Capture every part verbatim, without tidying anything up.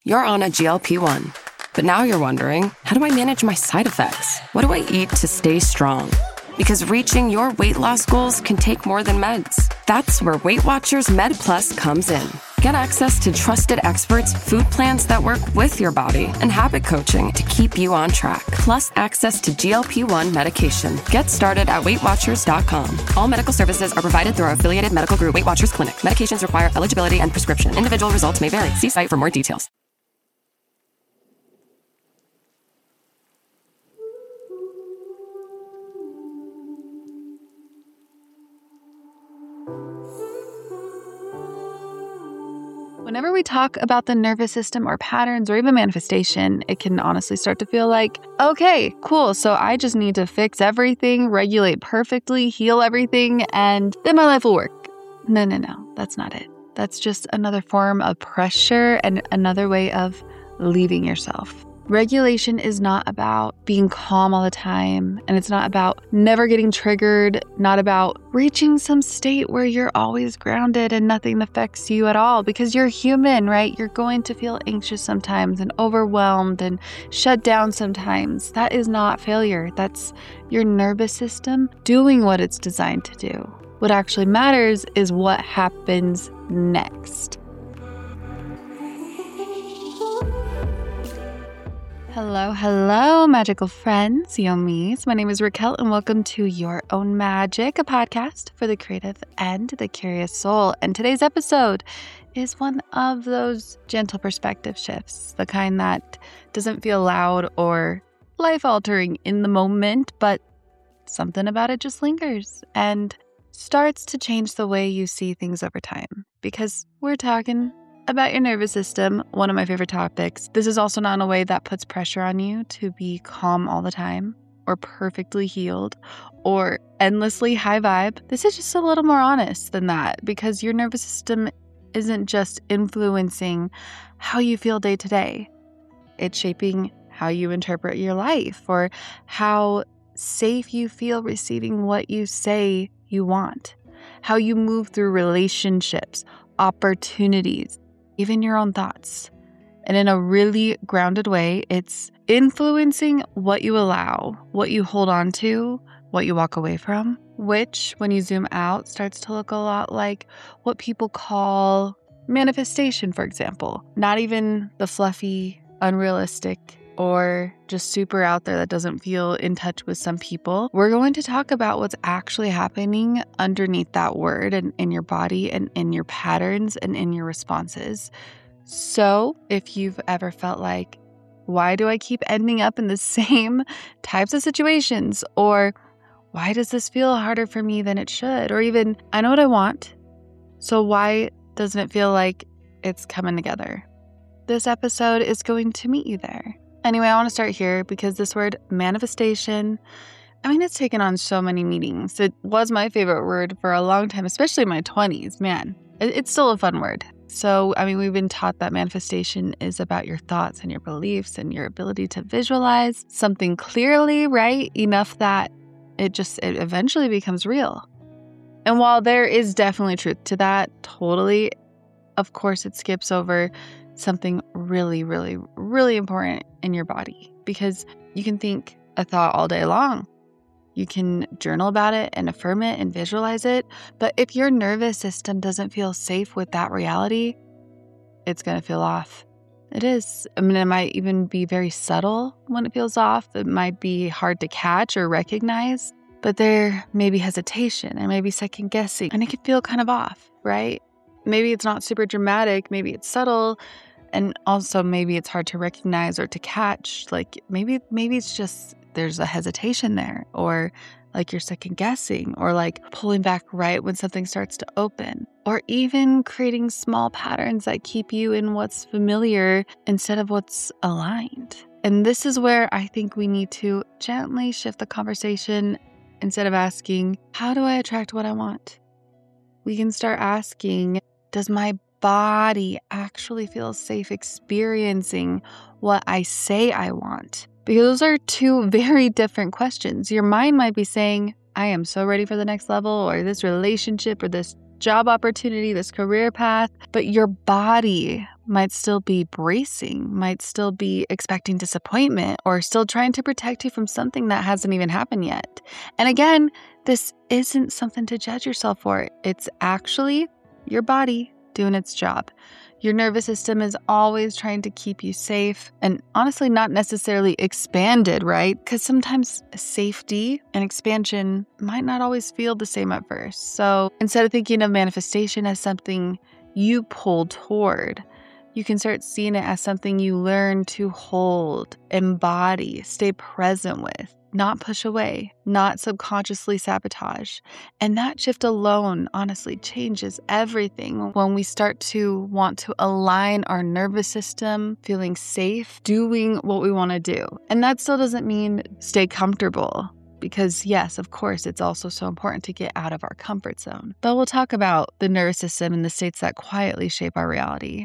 You're on a G L P one. But now you're wondering, how do I manage my side effects? What do I eat to stay strong? Because reaching your weight loss goals can take more than meds. That's where Weight Watchers Med Plus comes in. Get access to trusted experts, food plans that work with your body, and habit coaching to keep you on track. Plus access to G L P one medication. Get started at weight watchers dot com. All medical services are provided through our affiliated medical group, Weight Watchers Clinic. Medications require eligibility and prescription. Individual results may vary. See site for more details. Whenever we talk about the nervous system or patterns or even manifestation, it can honestly start to feel like, okay, cool, so I just need to fix everything, regulate perfectly, heal everything, and then my life will work. No, no, no, that's not it. That's just another form of pressure and another way of leaving yourself. Regulation is not about being calm all the time, and it's not about never getting triggered, not about reaching some state where you're always grounded and nothing affects you at all, because you're human, right? You're going to feel anxious sometimes and overwhelmed and shut down sometimes. That is not failure. That's your nervous system doing what it's designed to do. What actually matters is what happens next. Hello, hello, magical friends, yummies. My name is Raquel, and welcome to Your Own Magic, a podcast for the creative and the curious soul. And today's episode is one of those gentle perspective shifts, the kind that doesn't feel loud or life-altering in the moment, but something about it just lingers and starts to change the way you see things over time. Because we're talking about your nervous system, one of my favorite topics. This is also not in a way that puts pressure on you to be calm all the time or perfectly healed or endlessly high vibe. This is just a little more honest than that, because your nervous system isn't just influencing how you feel day to day. It's shaping how you interpret your life or how safe you feel receiving what you say you want, how you move through relationships, opportunities, even your own thoughts. And in a really grounded way, it's influencing what you allow, what you hold on to, what you walk away from, which, when you zoom out, starts to look a lot like what people call manifestation, for example. Not even the fluffy, unrealistic, or just super out there that doesn't feel in touch with some people. We're going to talk about what's actually happening underneath that word and in your body and in your patterns and in your responses. So if you've ever felt like, why do I keep ending up in the same types of situations? Or why does this feel harder for me than it should? Or even, I know what I want, so why doesn't it feel like it's coming together? This episode is going to meet you there. Anyway, I want to start here because this word manifestation, I mean, it's taken on so many meanings. It was my favorite word for a long time, especially in my twenties. Man, it's still a fun word. So, I mean, we've been taught that manifestation is about your thoughts and your beliefs and your ability to visualize something clearly, right? Enough that it just it eventually becomes real. And while there is definitely truth to that, totally, of course, it skips over something really, really, really important in your body, because you can think a thought all day long. You can journal about it and affirm it and visualize it. But if your nervous system doesn't feel safe with that reality, it's going to feel off. It is. I mean, it might even be very subtle when it feels off. It might be hard to catch or recognize, but there may be hesitation and maybe second guessing, and it can feel kind of off, right? Maybe it's not super dramatic. Maybe it's subtle. And also maybe it's hard to recognize or to catch. Like maybe maybe it's just there's a hesitation there, or like you're second guessing, or like pulling back right when something starts to open, or even creating small patterns that keep you in what's familiar instead of what's aligned. And this is where I think we need to gently shift the conversation. Instead of asking, how do I attract what I want? We can start asking, does my body actually feel safe experiencing what I say I want? Because those are two very different questions. Your mind might be saying, I am so ready for the next level, or this relationship, or this job opportunity, this career path. But your body might still be bracing, might still be expecting disappointment, or still trying to protect you from something that hasn't even happened yet. And again, this isn't something to judge yourself for. It's actually your body doing its job. Your nervous system is always trying to keep you safe and honestly not necessarily expanded, right? Because sometimes safety and expansion might not always feel the same at first. So instead of thinking of manifestation as something you pull toward, you can start seeing it as something you learn to hold, embody, stay present with, not push away, not subconsciously sabotage. And that shift alone, honestly, changes everything when we start to want to align our nervous system, feeling safe, doing what we want to do. And that still doesn't mean stay comfortable. Because yes, of course, it's also so important to get out of our comfort zone. But we'll talk about the nervous system and the states that quietly shape our reality.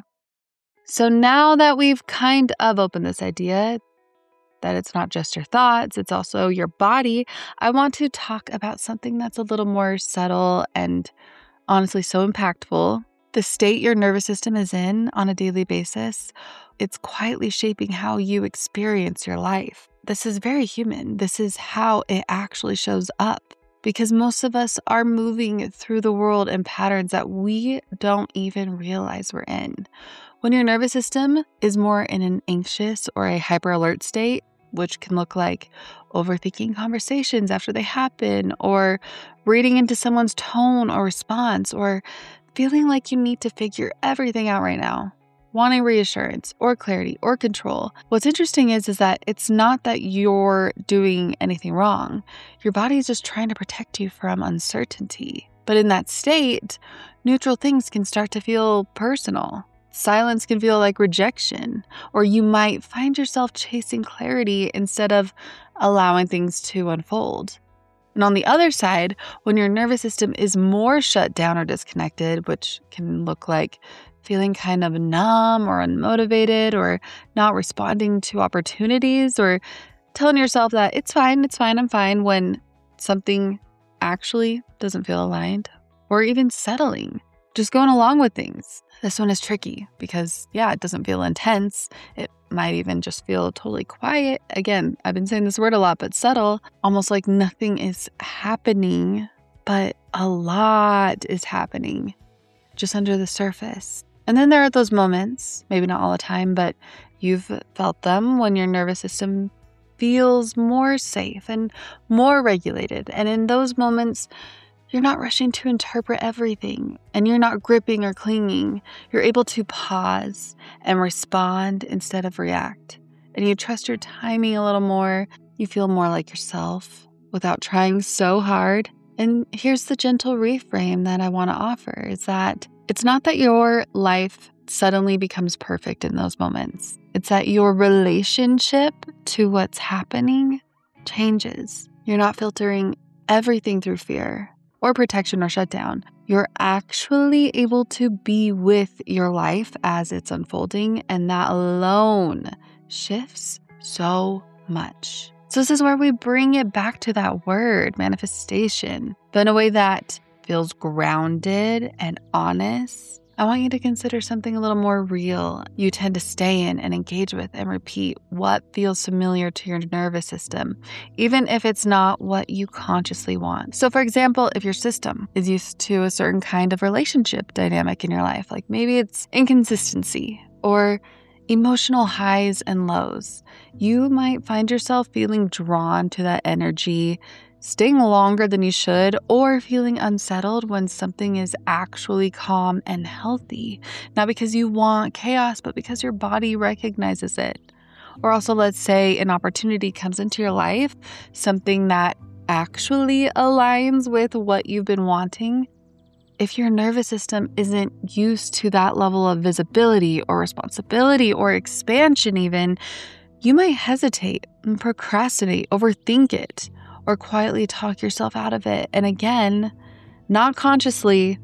So now that we've kind of opened this idea that it's not just your thoughts, it's also your body, I want to talk about something that's a little more subtle and honestly so impactful. The state your nervous system is in on a daily basis, it's quietly shaping how you experience your life. This is very human. This is how it actually shows up. Because most of us are moving through the world in patterns that we don't even realize we're in. When your nervous system is more in an anxious or a hyper alert state, which can look like overthinking conversations after they happen, or reading into someone's tone or response, or feeling like you need to figure everything out right now, wanting reassurance or clarity or control. What's interesting is, is that it's not that you're doing anything wrong. Your body is just trying to protect you from uncertainty. But in that state, neutral things can start to feel personal. Silence can feel like rejection, or you might find yourself chasing clarity instead of allowing things to unfold. And on the other side, when your nervous system is more shut down or disconnected, which can look like feeling kind of numb or unmotivated or not responding to opportunities or telling yourself that it's fine, it's fine, I'm fine when something actually doesn't feel aligned, or even settling, just going along with things. This one is tricky because, yeah, it doesn't feel intense. It might even just feel totally quiet. Again, I've been saying this word a lot, but subtle, almost like nothing is happening, but a lot is happening just under the surface. And then there are those moments, maybe not all the time, but you've felt them when your nervous system feels more safe and more regulated. And in those moments, you're not rushing to interpret everything, and you're not gripping or clinging. You're able to pause and respond instead of react. And you trust your timing a little more. You feel more like yourself without trying so hard. And here's the gentle reframe that I want to offer, is that it's not that your life suddenly becomes perfect in those moments. It's that your relationship to what's happening changes. You're not filtering everything through fear or protection or shutdown. You're actually able to be with your life as it's unfolding, and that alone shifts so much. So this is where we bring it back to that word, manifestation, but in a way that feels grounded and honest. I want you to consider something a little more real you tend to stay in and engage with and repeat what feels familiar to your nervous system, even if it's not what you consciously want. So for example, if your system is used to a certain kind of relationship dynamic in your life, like maybe it's inconsistency or emotional highs and lows, you might find yourself feeling drawn to that energy, staying longer than you should, or feeling unsettled when something is actually calm and healthy. Not because you want chaos, but because your body recognizes it. Or also, let's say an opportunity comes into your life, something that actually aligns with what you've been wanting. If your nervous system isn't used to that level of visibility or responsibility or expansion even, you might hesitate and procrastinate, overthink it, or quietly talk yourself out of it. And again, not consciously,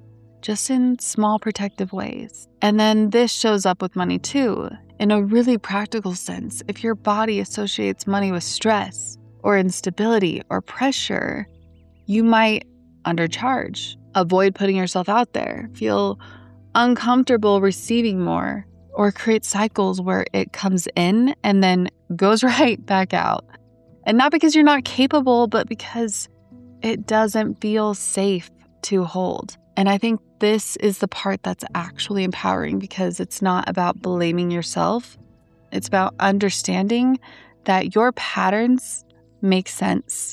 just in small protective ways. And then this shows up with money too, in a really practical sense. If your body associates money with stress or instability or pressure, you might undercharge, avoid putting yourself out there, feel uncomfortable receiving more, or create cycles where it comes in and then goes right back out. And not because you're not capable, but because it doesn't feel safe to hold. And I think this is the part that's actually empowering, because it's not about blaming yourself. It's about understanding that your patterns make sense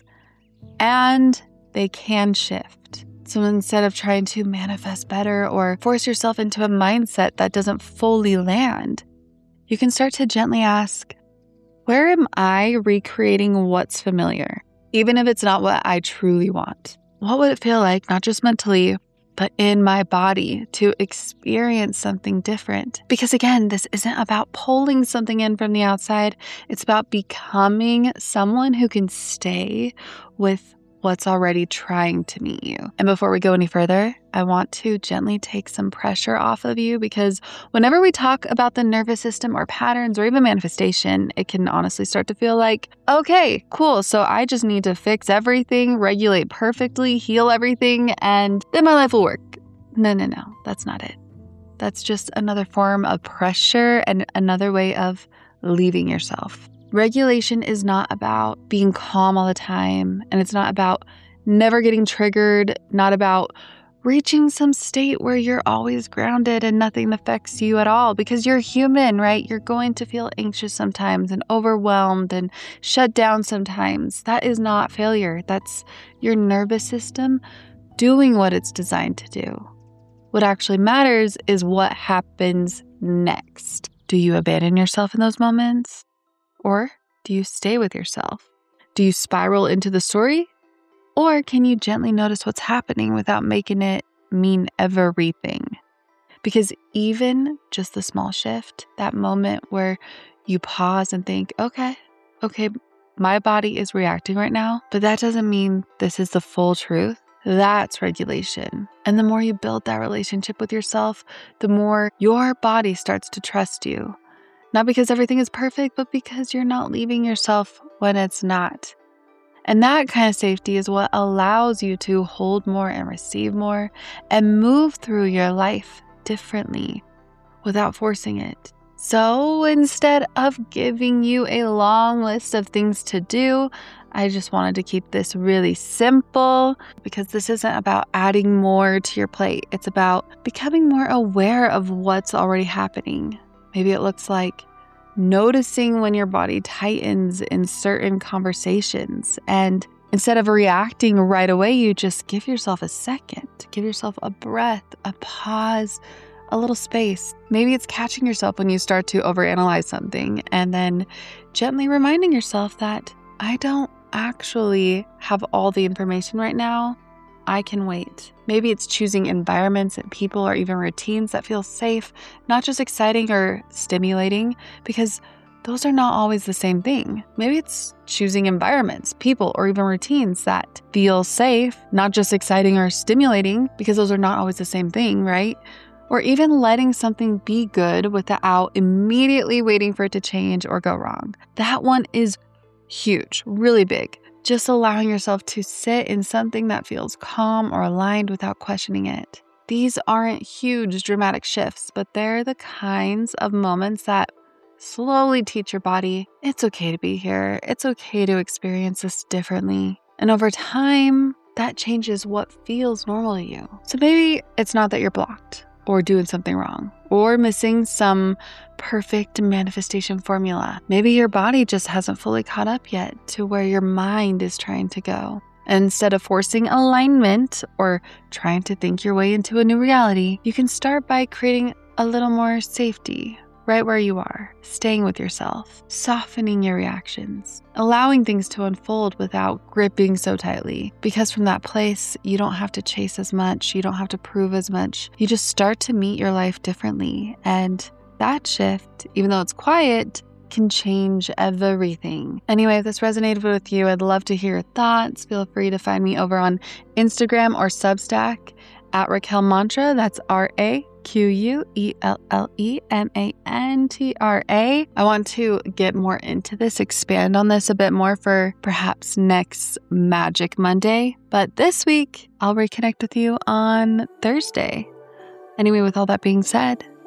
and they can shift. So instead of trying to manifest better or force yourself into a mindset that doesn't fully land, you can start to gently ask, where am I recreating what's familiar? Even if it's not what I truly want. What would it feel like, not just mentally, but in my body, to experience something different? Because again, this isn't about pulling something in from the outside. It's about becoming someone who can stay with what's already trying to meet you. And before we go any further, I want to gently take some pressure off of you, because whenever we talk about the nervous system or patterns or even manifestation, it can honestly start to feel like, okay, cool, so I just need to fix everything, regulate perfectly, heal everything, and then my life will work. No, no, no, that's not it. That's just another form of pressure and another way of leaving yourself. Regulation is not about being calm all the time, and it's not about never getting triggered, not about reaching some state where you're always grounded and nothing affects you at all, because you're human, right? You're going to feel anxious sometimes and overwhelmed and shut down sometimes. That is not failure. That's your nervous system doing what it's designed to do. What actually matters is what happens next. Do you abandon yourself in those moments? Or do you stay with yourself? Do you spiral into the story? Or can you gently notice what's happening without making it mean everything? Because even just the small shift, that moment where you pause and think, okay, okay, my body is reacting right now, but that doesn't mean this is the full truth. That's regulation. And the more you build that relationship with yourself, the more your body starts to trust you. Not because everything is perfect, but because you're not leaving yourself when it's not. And that kind of safety is what allows you to hold more and receive more and move through your life differently without forcing it. So instead of giving you a long list of things to do, I just wanted to keep this really simple, because this isn't about adding more to your plate. It's about becoming more aware of what's already happening. Maybe it looks like noticing when your body tightens in certain conversations. And instead of reacting right away, you just give yourself a second, give yourself a breath, a pause, a little space. Maybe it's catching yourself when you start to overanalyze something and then gently reminding yourself that I don't actually have all the information right now. I can wait. Maybe it's choosing environments and people or even routines that feel safe, not just exciting or stimulating, because those are not always the same thing. Maybe it's choosing environments, people, or even routines that feel safe, not just exciting or stimulating, because those are not always the same thing, right? Or even letting something be good without immediately waiting for it to change or go wrong. That one is huge, really big. Just allowing yourself to sit in something that feels calm or aligned without questioning it. These aren't huge dramatic shifts, but they're the kinds of moments that slowly teach your body, it's okay to be here. It's okay to experience this differently. And over time, that changes what feels normal to you. So maybe it's not that you're blocked or doing something wrong or missing some perfect manifestation formula. Maybe your body just hasn't fully caught up yet to where your mind is trying to go. And instead of forcing alignment or trying to think your way into a new reality, you can start by creating a little more safety right where you are, staying with yourself, softening your reactions, allowing things to unfold without gripping so tightly. Because from that place, you don't have to chase as much, you don't have to prove as much. You just start to meet your life differently. And that shift, even though it's quiet, can change everything. Anyway, if this resonated with you, I'd love to hear your thoughts. Feel free to find me over on Instagram or Substack at Raquel Mantra. That's R A Q U E L L E M A N T R A. I want to get more into this, expand on this a bit more for perhaps next Magic Monday. But this week, I'll reconnect with you on Thursday. Anyway, with all that being said,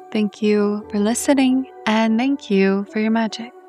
Thank you for listening, and thank you for your magic.